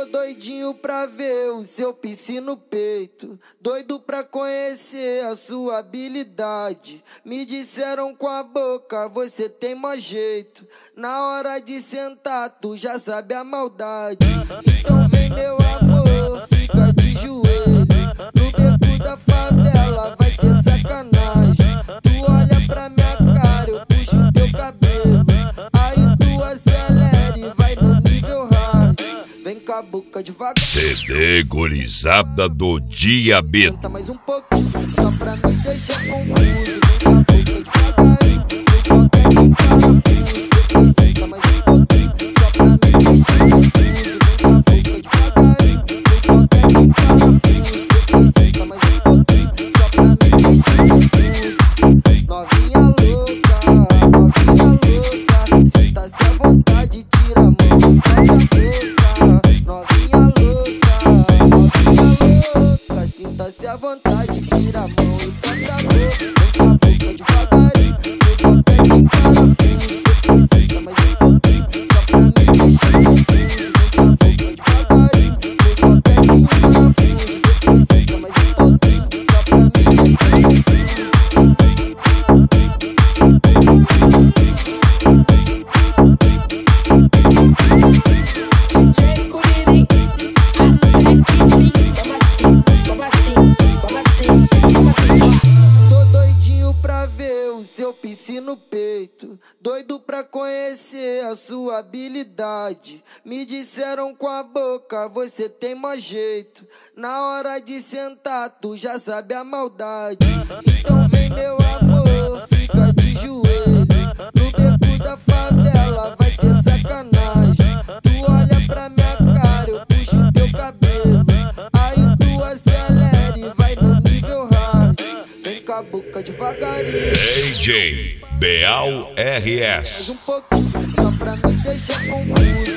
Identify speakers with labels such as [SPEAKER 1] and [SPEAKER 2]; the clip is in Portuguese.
[SPEAKER 1] doidinho pra ver o seu piercing no peito, doido pra conhecer a sua habilidade. Me disseram com a boca, você tem mó jeito, na hora de sentar tu já sabe a maldade. Então vem meu amor, fica de joelho, no beco da favela vai ter sacanagem. Tu olha pra minha cara, eu puxo teu cabelo, aí tu acelera e vai no nível hard. Vem com a boca devagar.
[SPEAKER 2] CD Gorizada do Diabetes.
[SPEAKER 1] Tenta mais um pouquinho, só pra me deixar confuso. Vem com a boca devagarinho, no qualquer de parafuso. Depois senta mais um pouquinho, só pra me deixar confuso. Vem com a boca devagarinho, no qualquer de parafuso. Depois senta mais um pouquinho, só pra me deixar confuso. Novinha louca, senta-se à vontade, tira a mão da boca. Novinha louca, sinta-se à vontade, tira a mão e bota a boca. Vem com a boca devagarinho, no qualquer de parafuso. Depois senta mais um pouquinho, só pra me deixar confuso. Vem com a boca devagarinho, no qualquer de parafuso. Depois senta mais um pouquinho, só pra me deixar confuso. Tô doidinho pra ver o seu piercing no peito, doido pra conhecer a sua habilidade. Me disseram com a boca, você tem mó jeito, na hora de sentar tu já sabe a maldade. Então vem meu amor, fica de joelho, no beco da favela vai ter sacanagem. Tu olha pra minha cara, eu puxo teu cabelo, aí tu acelera e vai no nível hard. Vem com a boca devagarinho.
[SPEAKER 2] DJ Beal
[SPEAKER 1] Mais
[SPEAKER 2] RS.
[SPEAKER 1] um pouquinho, só pra me deixar confuso.